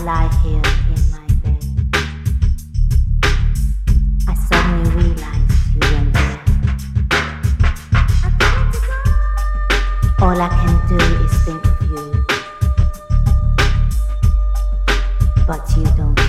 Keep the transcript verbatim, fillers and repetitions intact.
lie here in my bed, I suddenly realized you weren't there. All I can do is think of you, but you don't